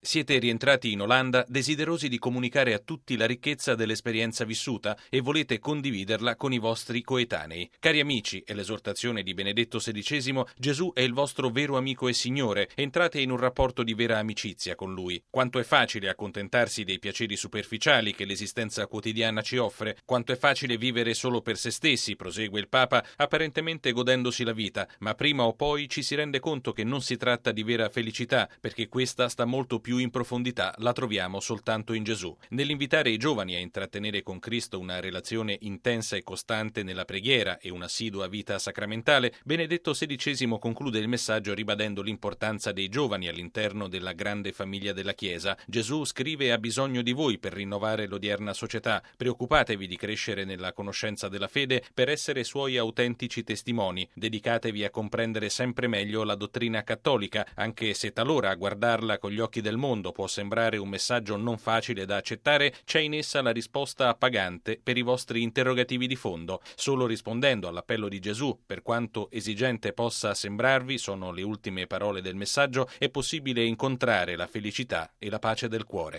Siete rientrati in Olanda desiderosi di comunicare a tutti la ricchezza dell'esperienza vissuta e volete condividerla con i vostri coetanei. Cari amici, è l'esortazione di Benedetto XVI, Gesù è il vostro vero amico e Signore, entrate in un rapporto di vera amicizia con Lui. Quanto è facile accontentarsi dei piaceri superficiali che l'esistenza quotidiana ci offre, quanto è facile vivere solo per se stessi, prosegue il Papa, apparentemente godendosi la vita, ma prima o poi ci si rende conto che non si tratta di vera felicità, perché questa sta molto più in profondità, la troviamo soltanto in Gesù. Nell'invitare i giovani a intrattenere con Cristo una relazione intensa e costante nella preghiera e un'assidua vita sacramentale, Benedetto XVI conclude il messaggio ribadendo l'importanza dei giovani all'interno della grande famiglia della Chiesa. Gesù scrive: ha bisogno di voi per rinnovare l'odierna società. Preoccupatevi di crescere nella conoscenza della fede per essere suoi autentici testimoni. Dedicatevi a comprendere sempre meglio la dottrina cattolica, anche se talora a guardarla con gli occhi del mondo può sembrare un messaggio non facile da accettare, c'è in essa la risposta appagante per i vostri interrogativi di fondo. Solo rispondendo all'appello di Gesù, per quanto esigente possa sembrarvi, sono le ultime parole del messaggio, è possibile incontrare la felicità e la pace del cuore.